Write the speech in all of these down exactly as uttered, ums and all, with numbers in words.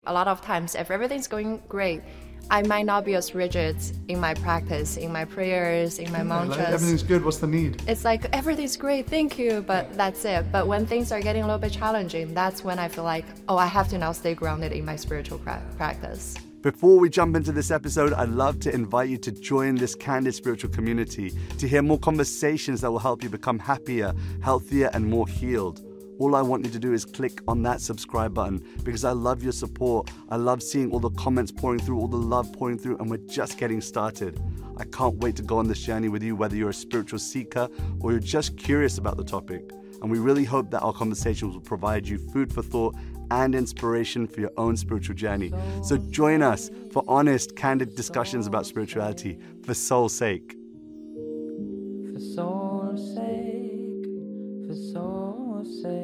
A lot of times, if everything's going great, I might not be as rigid in my practice, in my prayers, in my yeah, mantras. Like everything's good, what's the need? It's like, everything's great, thank you, but that's it. But when things are getting a little bit challenging, that's when I feel like, oh, I have to now stay grounded in my spiritual pra- practice. Before we jump into this episode, I'd love to invite you to join this Candid spiritual community to hear more conversations that will help you become happier, healthier, and more healed. All I want you to do is click on that subscribe button because I love your support. I love seeing all the comments pouring through, all the love pouring through, and we're just getting started. I can't wait to go on this journey with you, whether you're a spiritual seeker or you're just curious about the topic. And we really hope that our conversations will provide you food for thought and inspiration for your own spiritual journey. So join us for honest, candid discussions about spirituality for soul's sake. For soul's sake, for soul's sake.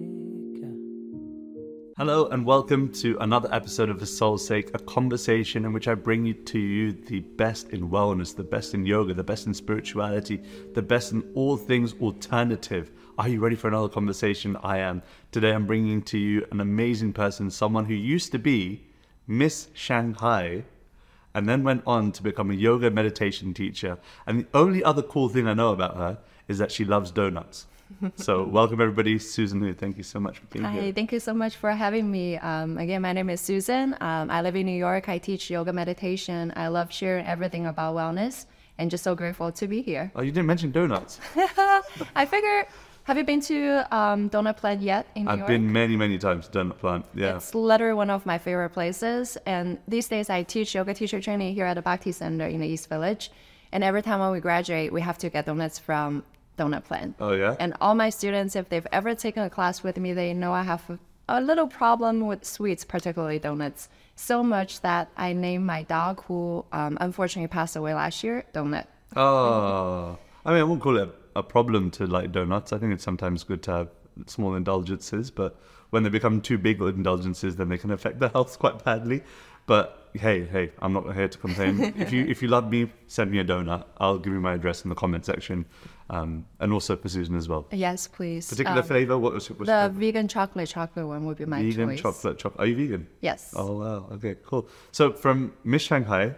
Hello and welcome to another episode of For Soul's Sake, a conversation in which I bring you to you the best in wellness, the best in yoga, the best in spirituality, the best in all things alternative. Are you ready for another conversation? I am. Today I'm bringing to you an amazing person, someone who used to be Miss Shanghai and then went on to become a yoga meditation teacher. And the only other cool thing I know about her is that she loves donuts. So welcome everybody, Susan Hu. Thank you so much for being Hi, here. Hi, thank you so much for having me. Um, again, my name is Susan. Um, I live in New York. I teach yoga meditation. I love sharing everything about wellness and just so grateful to be here. Oh, you didn't mention donuts. I figure, have you been to um, Donut Plant yet in New I've York? been many, many times to Donut Plant, yeah. It's literally one of my favorite places. And these days I teach yoga teacher training here at the Bhakti Center in the East Village. And every time when we graduate, we have to get donuts from Donut Plant. Oh, yeah? And all my students, if they've ever taken a class with me, they know I have a, a little problem with sweets, particularly donuts. So much that I named my dog, who um, unfortunately passed away last year, Donut. Oh, I mean, I won't call it a problem to like donuts. I think it's sometimes good to have small indulgences, but when they become too big indulgences, then they can affect the health quite badly. But hey, hey, I'm not here to complain. if you if you love me, send me a donut. I'll give you my address in the comment section, um, and also for Susan as well. Yes, please. Particular um, flavor? What was it? The flavor? Vegan chocolate chocolate one would be my vegan choice. Vegan chocolate chocolate. Are you vegan? Yes. Oh wow. Okay, cool. So from Miss Shanghai,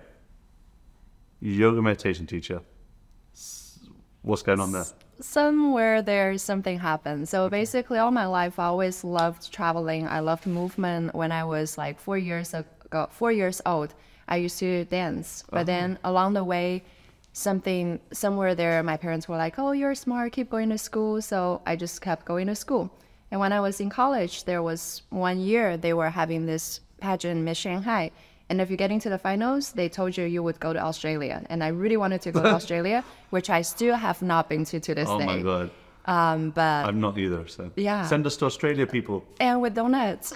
yoga meditation teacher. What's going on there? Somewhere there's something happened. So basically all my life I always loved traveling. I loved movement. When I was like four years ago, four years old, I used to dance. But uh-huh. then along the way, something somewhere there, my parents were like, oh, you're smart, keep going to school. So I just kept going to school. And when I was in college, there was one year they were having this pageant, Miss Shanghai. And if you get into the finals, they told you you would go to Australia. And I really wanted to go to Australia, which I still have not been to to this oh day. Oh my God. Um, but I'm not either, so yeah. Send us to Australia, people. And with donuts.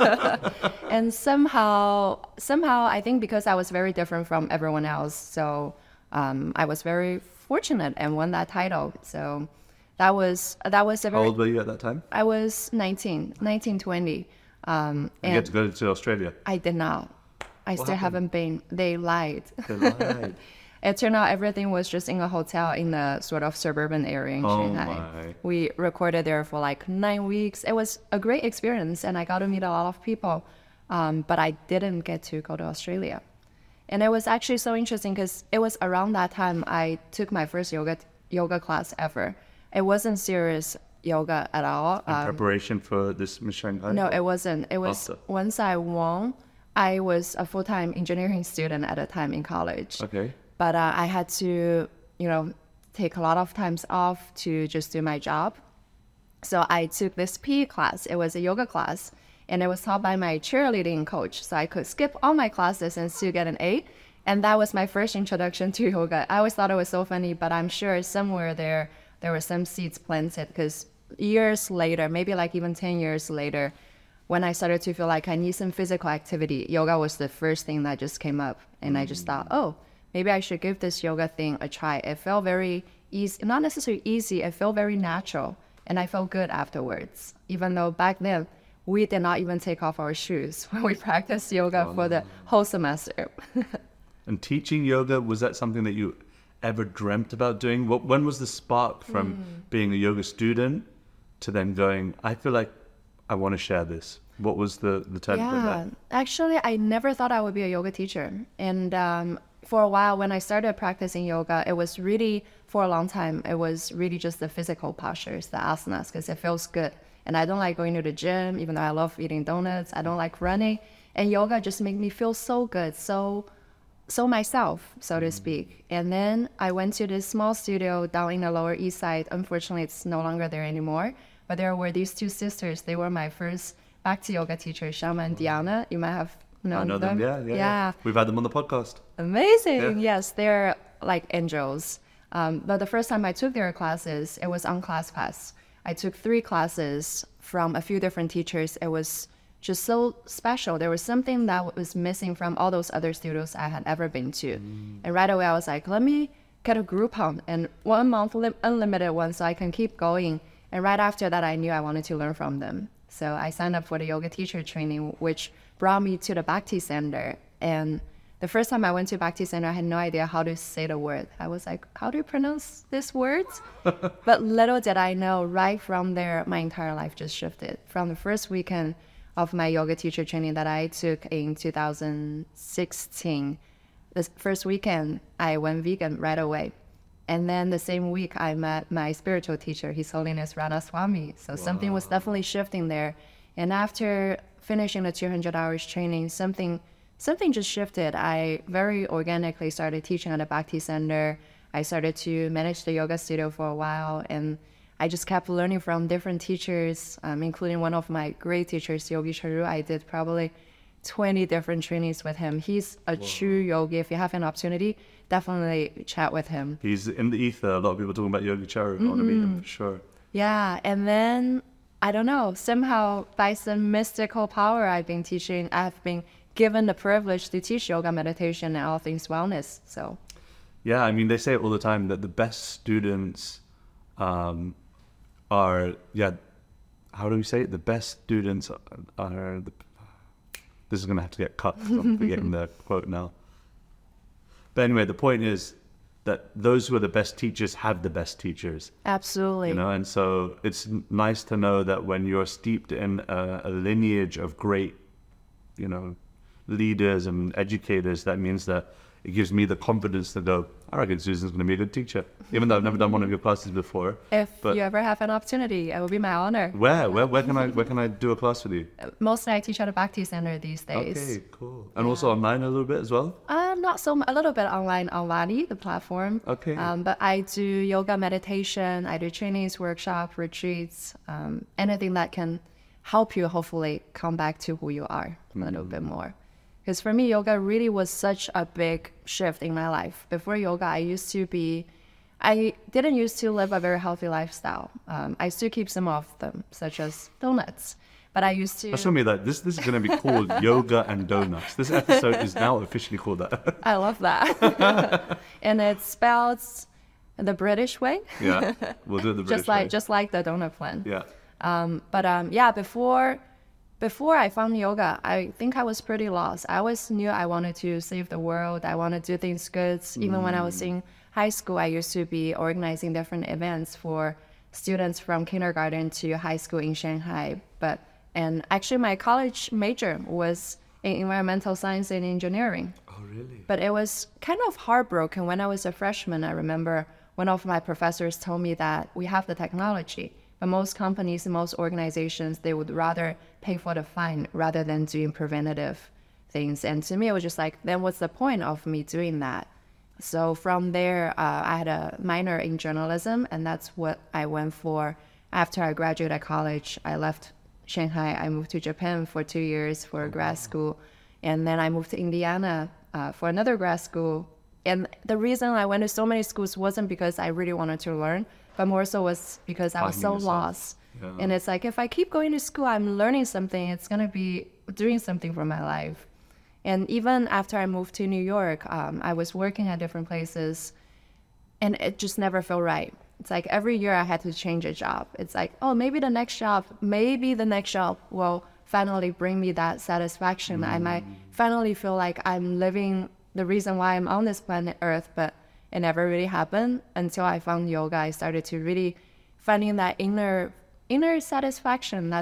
And somehow, somehow, I think because I was very different from everyone else, so um, I was very fortunate and won that title. So that was, that was a very... How old were you at that time? I was nineteen, nineteen, twenty. Um, and you had to go to Australia? I did not. I what still happened? haven't been. They lied. They lied. It turned out everything was just in a hotel in the sort of suburban area in oh Shanghai. My. We recorded there for like nine weeks. It was a great experience and I got to meet a lot of people. Um, but I didn't get to go to Australia. And it was actually so interesting because it was around that time I took my first yoga yoga class ever. It wasn't serious yoga at all. In um, preparation for this Miss Shanghai? No, it wasn't. It was After. Once I won, I was a full-time engineering student at the time in college. Okay. But uh, I had to, you know, take a lot of times off to just do my job. So I took this P E class. It was a yoga class, and it was taught by my cheerleading coach. So I could skip all my classes and still get an A. And that was my first introduction to yoga. I always thought it was so funny, but I'm sure somewhere there, there were some seeds planted because years later, maybe like even ten years later, when I started to feel like I need some physical activity, yoga was the first thing that just came up. And mm. I just thought, oh, maybe I should give this yoga thing a try. It felt very easy, not necessarily easy, it felt very natural. And I felt good afterwards, even though back then, we did not even take off our shoes when we practiced yoga oh, for no. the whole semester. And teaching yoga, was that something that you ever dreamt about doing? What, when was the spark from mm. being a yoga student to then going, I feel like I want to share this? What was the, the turning point Yeah, there? actually, I never thought I would be a yoga teacher. And um, for a while, when I started practicing yoga, it was really, for a long time, it was really just the physical postures, the asanas, because it feels good. And I don't like going to the gym, even though I love eating donuts. I don't like running. And yoga just made me feel so good, so so myself, so to speak. And then I went to this small studio down in the Lower East Side. Unfortunately, it's no longer there anymore. But there were these two sisters. They were my first Bhakti yoga teachers, Shama and Diana. You might have known I know them, yeah, yeah, yeah. We've had them on the podcast. Amazing. Yeah. Yes, they're like angels. Um, but the first time I took their classes, it was on ClassPass. I took three classes from a few different teachers. It was just so special. There was something that was missing from all those other studios I had ever been to. Mm. And right away I was like, let me get a Groupon and one month li- unlimited one so I can keep going. And right after that, I knew I wanted to learn from them. So I signed up for the yoga teacher training, which brought me to the Bhakti Center. And the first time I went to Bhakti Center, I had no idea how to say the word. I was like, how do you pronounce this word? But little did I know, right from there, my entire life just shifted. From the first weekend of my yoga teacher training that I took in two thousand sixteen, the first weekend, I went vegan right away. And then the same week, I met my spiritual teacher, His Holiness Radha Swami. So wow. Something was definitely shifting there. And after finishing the two hundred hours training, something something just shifted. I very organically started teaching at a Bhakti Center. I started to manage the yoga studio for a while. And I just kept learning from different teachers, um, including one of my great teachers, Yogi Charu. I did probably twenty different trainings with him. He's a Whoa. True yogi. If you have an opportunity, definitely chat with him. He's in the ether. A lot of people talking about Yogi Charu. Mm-hmm. I want to meet him for sure. Yeah, and then, I don't know, somehow by some mystical power I've been teaching, I've been given the privilege to teach yoga, meditation, and all things wellness. So, yeah, I mean, they say it all the time that the best students um, are, yeah, how do we say it? The best students are, are the, this is going to have to get cut because I'm forgetting the quote now. But anyway, the point is that those who are the best teachers have the best teachers. Absolutely. You know, and so it's nice to know that when you're steeped in a, a lineage of great, you know, leaders and educators, that means that it gives me the confidence to go, I reckon Susan's going to be a good teacher, even though I've never done one of your classes before. If but you ever have an opportunity, it will be my honor. Where? Where Where can I Where can I do a class with you? Mostly I teach at a Bhakti Center these days. Okay, cool. And yeah. also online a little bit as well? Uh, not so much, a little bit online on Lani, the platform. Okay. Um, but I do yoga meditation, I do trainings, workshop, retreats, um, anything that can help you hopefully come back to who you are mm-hmm. a little bit more. Because for me, yoga really was such a big shift in my life. Before yoga, I used to be, I didn't used to live a very healthy lifestyle. Um, I still keep some of them, such as donuts. But I used to... Show me that. This, this is going to be called Yoga and Donuts. This episode is now officially called that. I love that. And it's spelled the British way. Yeah, we'll do it the British just like, way. Just like the donut plan. Yeah. Um, but um, yeah, before... Before I found yoga, I think I was pretty lost. I always knew I wanted to save the world. I wanted to do things good. Even mm. when I was in high school, I used to be organizing different events for students from kindergarten to high school in Shanghai. But and actually, my college major was in environmental science and engineering. Oh, really? But it was kind of heartbroken when I was a freshman. I remember one of my professors told me that we have the technology. But most companies and most organizations, they would rather pay for the fine rather than doing preventative things. And to me, it was just like, then what's the point of me doing that? So from there, uh, I had a minor in journalism, and that's what I went for. After I graduated college, I left Shanghai. I moved to Japan for two years for a grad school. And then I moved to Indiana uh, for another grad school. And the reason I went to so many schools wasn't because I really wanted to learn, but more so was because I was so yourself. lost. Yeah. And it's like, if I keep going to school, I'm learning something. It's going to be doing something for my life. And even after I moved to New York, um, I was working at different places, and it just never felt right. It's like every year I had to change a job. It's like, oh, maybe the next job, maybe the next job will finally bring me that satisfaction. Mm. I might finally feel like I'm living the reason why I'm on this planet Earth, but it never really happened until I found yoga. I started to really finding that inner inner satisfaction that's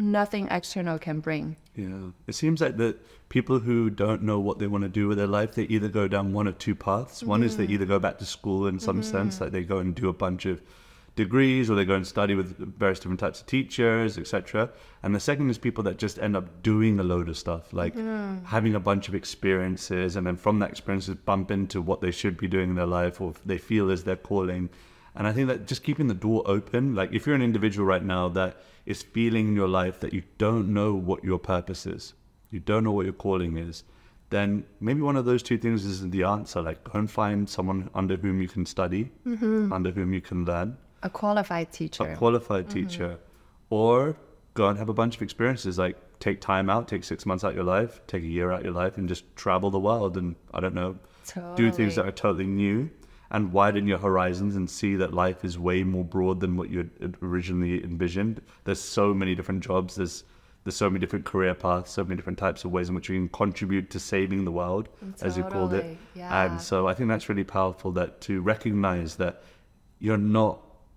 nothing external can bring. Yeah. It seems like that people who don't know what they want to do with their life, they either go down one of two paths. Mm-hmm. One is they either go back to school in some mm-hmm. sense, like they go and do a bunch of degrees, or they go and study with various different types of teachers, et cetera. And the second is people that just end up doing a load of stuff, like mm. having a bunch of experiences, and then from that experiences bump into what they should be doing in their life, or they feel is their calling. And I think that just keeping the door open, like if you're an individual right now that is feeling in your life that you don't know what your purpose is, you don't know what your calling is, then maybe one of those two things is the answer. Like go and find someone under whom you can study, mm-hmm. under whom you can learn. A qualified teacher. A qualified mm-hmm. teacher. Or go and have a bunch of experiences, like take time out, take six months out of your life, take a year out of your life, and just travel the world and, I don't know, totally. do things that are totally new, and widen your horizons and see that life is way more broad than what you had originally envisioned. There's so many different jobs, there's there's so many different career paths, so many different types of ways in which you can contribute to saving the world, totally. As you called it. Yeah. And so I think that's really powerful, that to recognize that you're not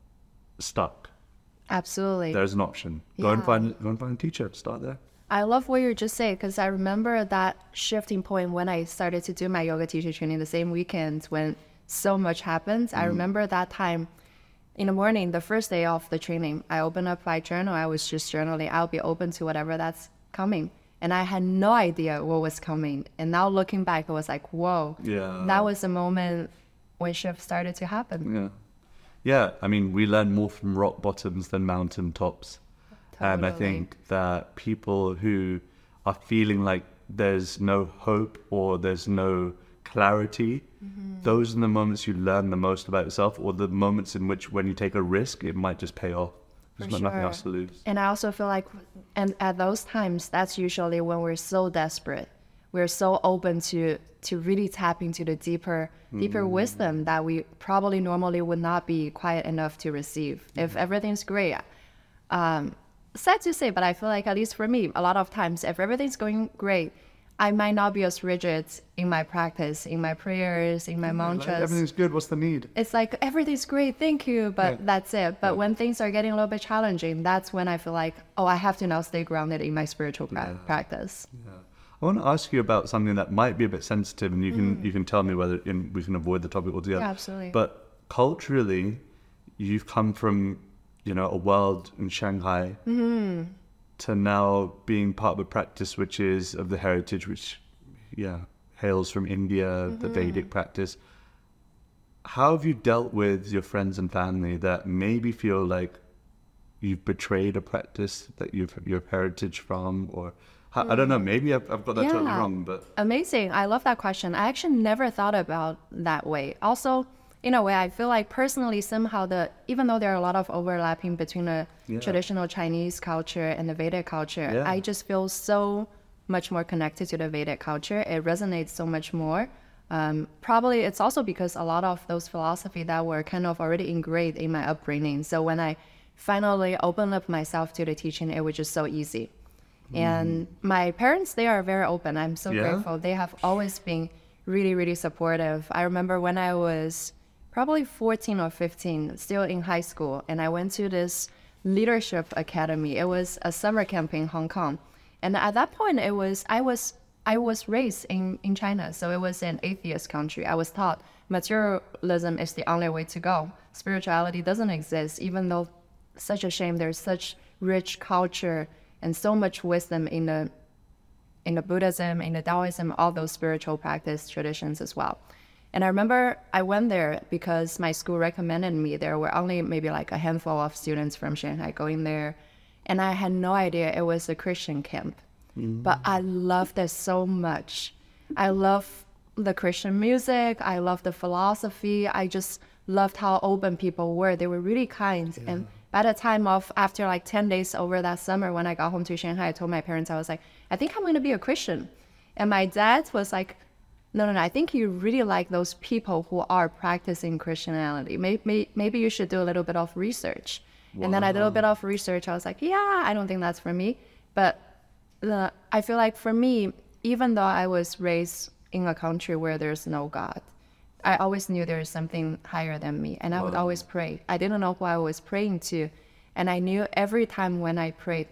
stuck. Absolutely. There's an option. Go yeah. and find go and find a teacher. Start there. I love what you just said, because I remember that shifting point when I started to do my yoga teacher training the same weekend when so much happened. Mm. I remember that time in the morning, the first day of the training, I opened up my journal. I was just journaling. I'll be open to whatever that's coming. And I had no idea what was coming. And now looking back, it was like, whoa. Yeah. That was the moment when shift started to happen. Yeah. Yeah, I mean, we learn more from rock bottoms than mountain tops. Totally. And I think that people who are feeling like there's no hope or there's no clarity, mm-hmm. those are the moments you learn the most about yourself, or the moments in which when you take a risk, it might just pay off. There's For nothing sure. else to lose. And I also feel like, and at those times, that's usually when we're so desperate. We're so open to to really tap into the deeper deeper mm. wisdom that we probably normally would not be quiet enough to receive. Mm. If everything's great, um, sad to say, but I feel like, at least for me, a lot of times, if everything's going great, I might not be as rigid in my practice, in my prayers, in my mm, mantras. Like, everything's good, what's the need? It's like, everything's great, thank you, but yeah. that's it. But yeah. when things are getting a little bit challenging, that's when I feel like, oh, I have to now stay grounded in my spiritual pra- yeah. practice. Yeah. I want to ask you about something that might be a bit sensitive, and you can mm. you can tell me whether in, we can avoid the topic altogether. Yeah, absolutely. But culturally, you've come from, you know, a world in Shanghai mm-hmm. to now being part of a practice which is of the heritage, which, yeah, hails from India, mm-hmm. the Vedic practice. How have you dealt with your friends and family that maybe feel like you've betrayed a practice that you've your heritage from, or I don't know, maybe I've, I've got that yeah. totally wrong, but... Amazing. I love that question. I actually never thought about that way. Also, in a way, I feel like personally, somehow, the even though there are a lot of overlapping between the yeah. traditional Chinese culture and the Vedic culture, yeah. I just feel so much more connected to the Vedic culture. It resonates so much more. Um, probably it's also because a lot of those philosophies that were kind of already ingrained in my upbringing. So when I finally opened up myself to the teaching, it was just so easy. And my parents, they are very open. I'm so yeah? grateful. They have always been really, really supportive. I remember when I was probably fourteen or fifteen, still in high school, and I went to this leadership academy. It was a summer camp in Hong Kong. And at that point, it was I was I was raised in, in China, so it was an atheist country. I was taught materialism is the only way to go. Spirituality doesn't exist, even though such a shame there's such rich culture and so much wisdom in the in the Buddhism, in the Taoism, all those spiritual practice traditions as well. And I remember I went there because my school recommended me. There were only maybe like a handful of students from Shanghai going there. And I had no idea it was a Christian camp. Mm-hmm. But I loved it so much. I love the Christian music. I love the philosophy. I just loved how open people were. They were really kind. Yeah. And by the time of, after like ten days over that summer, when I got home to Shanghai, I told my parents, I was like, I think I'm going to be a Christian. And my dad was like, no, no, no, I think you really like those people who are practicing Christianity. Maybe, maybe you should do a little bit of research. Wow. And then I did a little bit of research. I was like, yeah, I don't think that's for me. But the, I feel like for me, even though I was raised in a country where there's no God, I always knew there was something higher than me, and I would wow. always pray. I didn't know who I was praying to, and I knew every time when I prayed,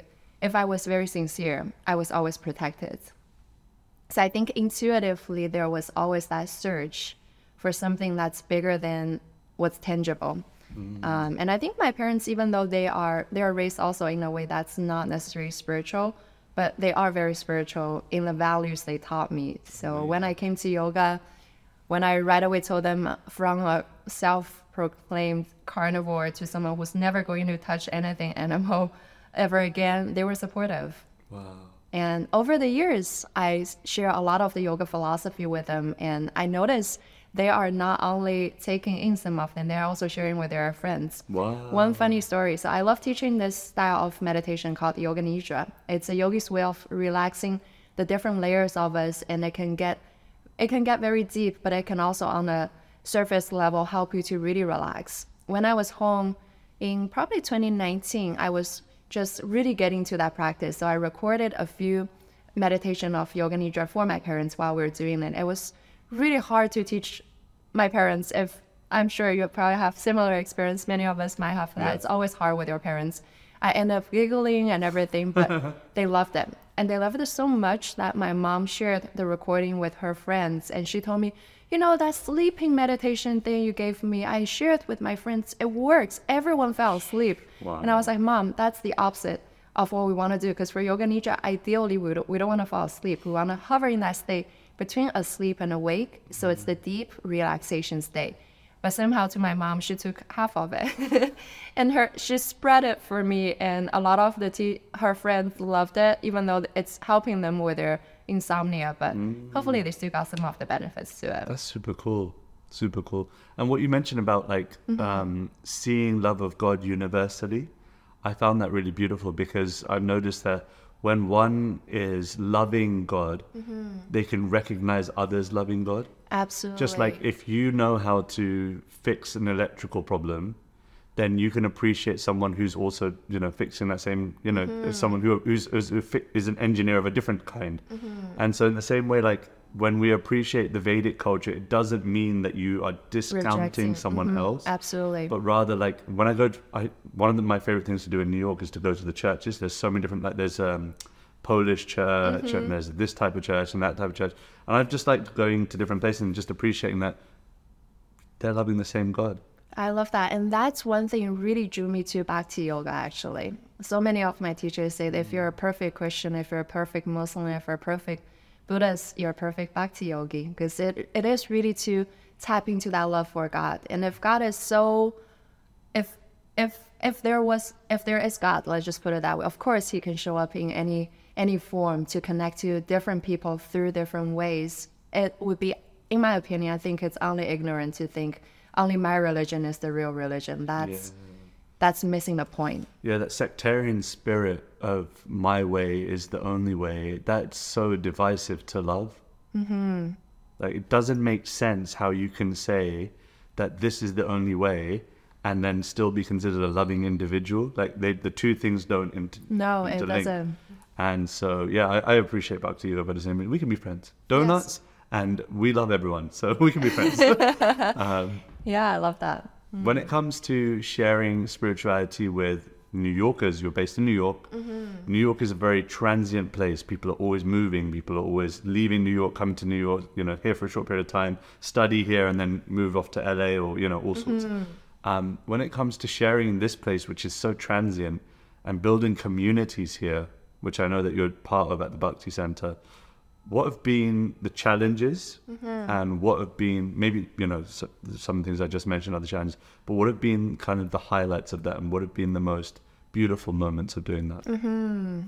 if I was very sincere, I was always protected. So I think intuitively there was always that search for something that's bigger than what's tangible. Mm. Um, and I think my parents, even though they are they are raised also in a way that's not necessarily spiritual, but they are very spiritual in the values they taught me. So right. when I came to yoga, when I right away told them from a self-proclaimed carnivore to someone who's never going to touch anything animal ever again, they were supportive. Wow. And over the years, I share a lot of the yoga philosophy with them, and I notice they are not only taking in some of them, they're also sharing with their friends. Wow. One funny story. So I love teaching this style of meditation called Yoga Nidra. It's a yogi's way of relaxing the different layers of us, and it can get it can get very deep, but it can also on a surface level help you to really relax. When I was home in probably twenty nineteen, I was just really getting to that practice. So I recorded a few meditation of Yoga Nidra for my parents while we were doing it. It was really hard to teach my parents. If I'm sure you probably have similar experience, many of us might have that. Yeah. It's always hard with your parents. I end up giggling and everything, but they loved it. And they loved it so much that my mom shared the recording with her friends. And she told me, you know, that sleeping meditation thing you gave me, I shared with my friends. It works. Everyone fell asleep. Wow. And I was like, Mom, that's the opposite of what we want to do. Because for Yoga Nidra, ideally, we don't, we don't want to fall asleep. We want to hover in that state between asleep and awake. So it's the deep relaxation state. But somehow to my mom, she took half of it. And her she spread it for me. And a lot of the t- her friends loved it, even though it's helping them with their insomnia. But mm. hopefully they still got some of the benefits to it. That's super cool. Super cool. And what you mentioned about like mm-hmm. um, seeing love of God universally, I found that really beautiful, because I've noticed that when one is loving God, mm-hmm. they can recognize others loving God. Absolutely. Just like if you know how to fix an electrical problem, then you can appreciate someone who's also, you know, fixing that same, you know, mm-hmm. someone who who's, who's, who is an engineer of a different kind. Mm-hmm. And so in the same way, like when we appreciate the Vedic culture, it doesn't mean that you are discounting Rejecting. someone mm-hmm. else. Absolutely. But rather, like when I go, to, I one of the, my favorite things to do in New York is to go to the churches. There's so many different, like there's um, Polish church, mm-hmm. and there's this type of church and that type of church. And I've just liked going to different places and just appreciating that they're loving the same God. I love that. And that's one thing really drew me to Bhakti Yoga, actually. So many of my teachers say that if you're a perfect Christian, if you're a perfect Muslim, if you're a perfect Buddhist, you're a perfect Bhakti yogi, because it, it is really to tap into that love for God. And if God is so, if if if there was, if there is God, let's just put it that way, of course he can show up in any any form to connect to different people through different ways. It would be, in my opinion, I think it's only ignorant to think only my religion is the real religion. That's yeah. that's missing the point. Yeah, that sectarian spirit of my way is the only way, that's so divisive to love. Mm-hmm. Like, it doesn't make sense how you can say that this is the only way and then still be considered a loving individual. Like, they, the two things don't inter- no, interlink. It doesn't. And so, yeah, I, I appreciate Bhakti Yoga, but we can be friends. Donuts, yes. And we love everyone, so we can be friends. um, yeah, I love that. Mm. When it comes to sharing spirituality with New Yorkers, you're based in New York. Mm-hmm. New York is a very transient place. People are always moving. People are always leaving New York, coming to New York, you know, here for a short period of time, study here, and then move off to L A or, you know, all sorts. Mm-hmm. Um, when it comes to sharing this place, which is so transient, and building communities here, which I know that you're part of at the Bhakti Center, what have been the challenges, mm-hmm. and what have been, maybe, you know, so, some things I just mentioned are the challenges, but what have been kind of the highlights of that, and what have been the most beautiful moments of doing that? Mm-hmm.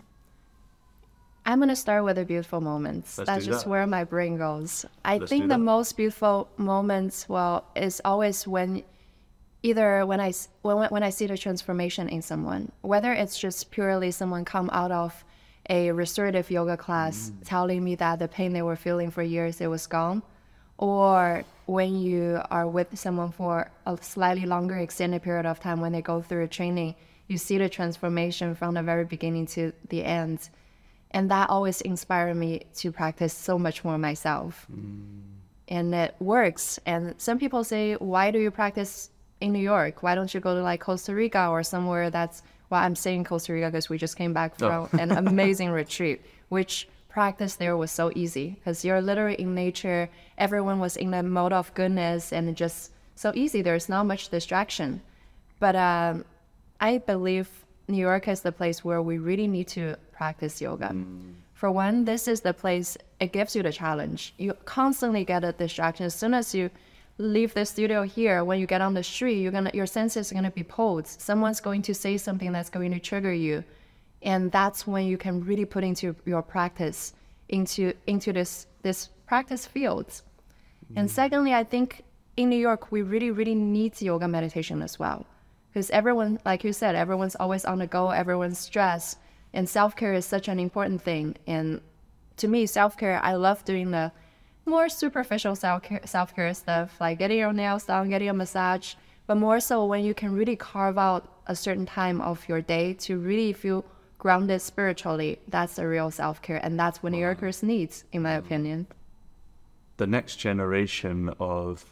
I'm going to start with the beautiful moments. Let's That's just that. where my brain goes. I Let's think the most beautiful moments, well, is always when either when I, when, when I see the transformation in someone, whether it's just purely someone come out of a restorative yoga class mm. telling me that the pain they were feeling for years, it was gone, or when you are with someone for a slightly longer extended period of time, when they go through a training, you see the transformation from the very beginning to the end. And that always inspired me to practice so much more myself. Mm. And it works. And some people say, why do you practice in New York? Why don't you go to like Costa Rica or somewhere that's well, I'm staying in Costa Rica because we just came back from oh. an amazing retreat, which practice there was so easy because you're literally in nature. Everyone was in the mode of goodness and just so easy. There's not much distraction. But um, I believe New York is the place where we really need to practice yoga. Mm. For one, this is the place, it gives you the challenge. You constantly get a distraction. As soon as you leave the studio here, when you get on the street, you're gonna, your senses are going to be pulled. Someone's going to say something that's going to trigger you. And that's when you can really put into your practice, into into this, this practice field. Mm. And secondly, I think in New York, we really, really need yoga meditation as well. Because everyone, like you said, everyone's always on the go, everyone's stressed. And self-care is such an important thing. And to me, self-care, I love doing the more superficial self-care, self-care stuff, like getting your nails done, getting a massage, but more so when you can really carve out a certain time of your day to really feel grounded spiritually. That's the real self-care, and that's what New Yorkers need, in my opinion. The next generation of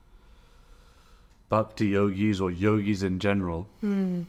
bhakti yogis or yogis in general, mm.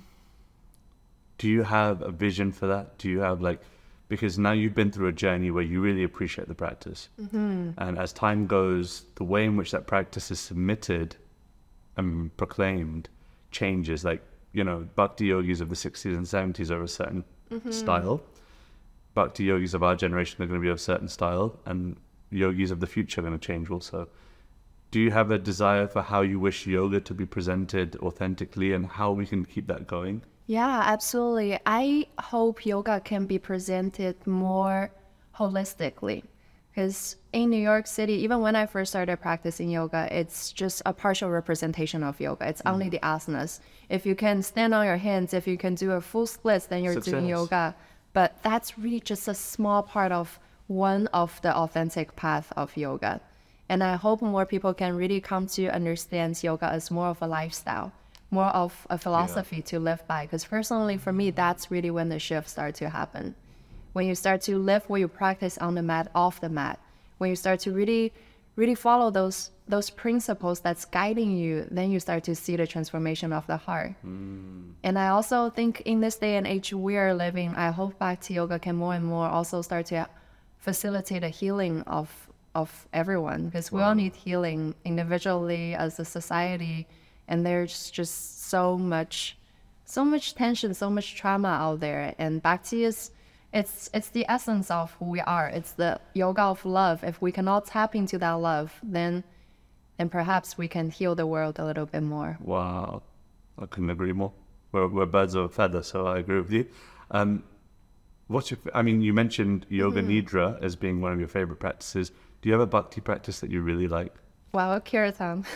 do you have a vision for that? Do you have like, because now you've been through a journey where you really appreciate the practice. Mm-hmm. And as time goes, the way in which that practice is submitted and proclaimed changes. Like, you know, bhakti yogis of the sixties and seventies are a certain mm-hmm. style. Bhakti yogis of our generation are going to be of a certain style. And yogis of the future are going to change also. Do you have a desire for how you wish yoga to be presented authentically and how we can keep that going? Yeah, absolutely. I hope yoga can be presented more holistically. Because in New York City, even when I first started practicing yoga, it's just a partial representation of yoga. It's mm. only the asanas. If you can stand on your hands, if you can do a full split, then you're Success. doing yoga. But that's really just a small part of one of the authentic path of yoga. And I hope more people can really come to understand yoga as more of a lifestyle, more of a philosophy yeah. to live by. Because personally, for me, that's really when the shift starts to happen. When you start to live what you practice on the mat, off the mat, when you start to really, really follow those those principles that's guiding you, then you start to see the transformation of the heart. Mm. And I also think in this day and age we are living, I hope Bhakti Yoga can more and more also start to facilitate a healing of of everyone, because wow. we all need healing individually as a society. And there's just so much, so much tension, so much trauma out there. And Bhakti is, it's it's the essence of who we are. It's the yoga of love. If we can all tap into that love, then, then perhaps we can heal the world a little bit more. Wow, I couldn't agree more. We're, we're birds of a feather, so I agree with you. Um, what's your? I mean, you mentioned Yoga mm-hmm. Nidra as being one of your favorite practices. Do you have a bhakti practice that you really like? Wow, Kirtan.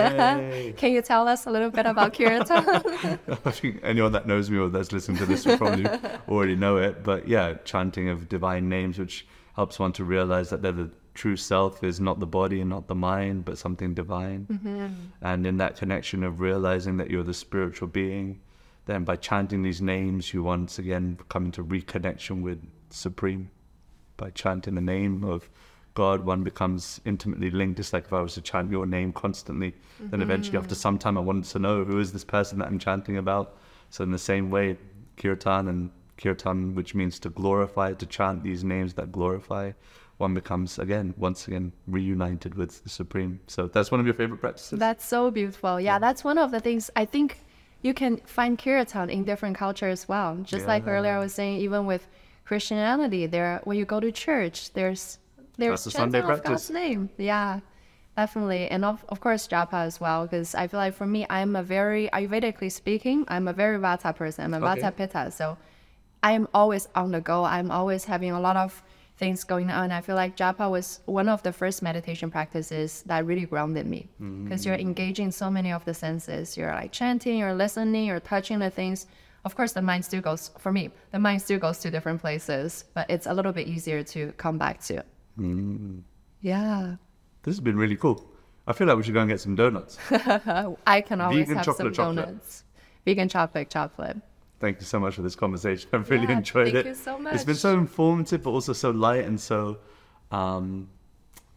Can you tell us a little bit about Kirtan? I think anyone that knows me or that's listening to this will probably already know it. But yeah, chanting of divine names, which helps one to realize that they're the true self is not the body and not the mind, but something divine. Mm-hmm. And in that connection of realizing that you're the spiritual being, then by chanting these names, you once again come into reconnection with Supreme. By chanting the name of God, one becomes intimately linked. It's like if I was to chant your name constantly, mm-hmm. then eventually after some time I wanted to know who is this person that I'm chanting about. So in the same way, Kirtan and Kirtan, which means to glorify, to chant these names that glorify, one becomes again, once again, reunited with the Supreme. So that's one of your favorite practices? That's so beautiful. Yeah, yeah. That's one of the things I think you can find Kirtan in different cultures as well. Just yeah. like earlier I was saying, even with Christianity, there when you go to church, there's There's That's the Sunday practice. Of God's name. Yeah, definitely. And of, of course, japa as well, because I feel like for me, I'm a very, Ayurvedically speaking, I'm a very Vata person. I'm a okay. Vata Pitta. So I'm always on the go. I'm always having a lot of things going on. I feel like japa was one of the first meditation practices that really grounded me, because mm. you're engaging so many of the senses. You're like chanting, you're listening, you're touching the things. Of course, the mind still goes, for me, the mind still goes to different places, but it's a little bit easier to come back to. Mm. Yeah. This has been really cool. I feel like we should go and get some donuts. I can always Vegan have chocolate, some donuts. Chocolate. Vegan chocolate, chocolate. Thank you so much for this conversation. I've really yeah, enjoyed thank it. Thank you so much. It's been so informative, but also so light and so, um,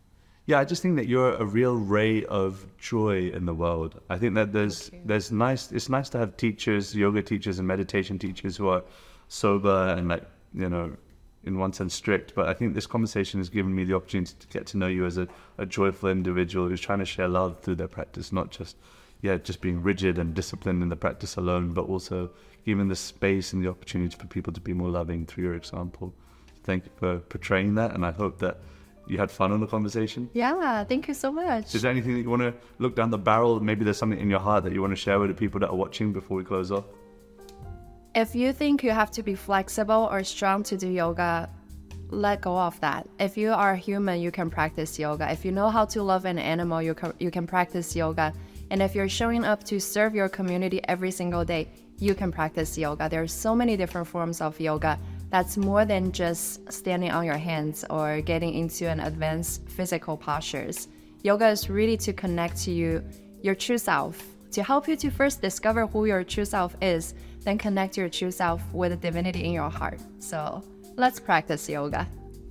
Yeah, I just think that you're a real ray of joy in the world. I think that there's there's nice. It's nice to have teachers, yoga teachers, and meditation teachers who are sober and, like, you know, in one sense strict. But I think this conversation has given me the opportunity to get to know you as a, a joyful individual who's trying to share love through their practice, not just yeah just being rigid and disciplined in the practice alone, but also giving the space and the opportunity for people to be more loving through your example. Thank you for portraying that, and I hope that you had fun on the conversation. Yeah, thank you so much. Is there anything that you want to look down the barrel? Maybe there's something in your heart that you want to share with the people that are watching before we close off? If you think you have to be flexible or strong to do yoga, let go of that. If you are human, you can practice yoga. If you know how to love an animal, you can, you can practice yoga. And if you're showing up to serve your community every single day, you can practice yoga. There are so many different forms of yoga. That's more than just standing on your hands or getting into an advanced physical postures. Yoga is really to connect to you, your true self, to help you to first discover who your true self is, then connect your true self with the divinity in your heart. So let's practice yoga.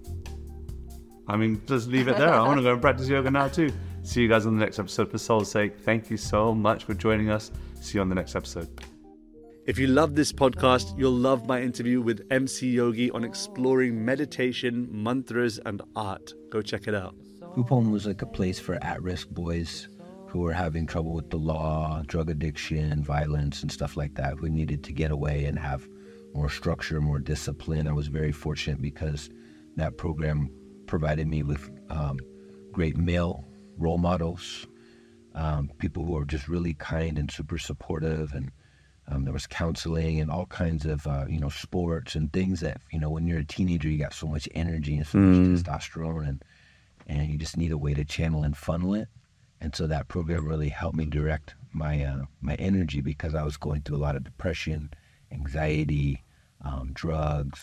I mean, just leave it there. I want to go and practice yoga now too. See you guys on the next episode. For Soul's sake, thank you so much for joining us. See you on the next episode. If you love this podcast, you'll love my interview with M C Yogi on exploring meditation, mantras, and art. Go check it out. Group home was like a place for at-risk boys who were having trouble with the law, drug addiction, violence, and stuff like that, who needed to get away and have more structure, more discipline. I was very fortunate because that program provided me with um, great male role models, um, people who are just really kind and super supportive, and um, there was counseling and all kinds of, uh, you know, sports and things that, you know, when you're a teenager, you got so much energy and so Mm. much testosterone, and, and you just need a way to channel and funnel it. And so that program really helped me direct my uh, my energy, because I was going through a lot of depression, anxiety, um, drugs,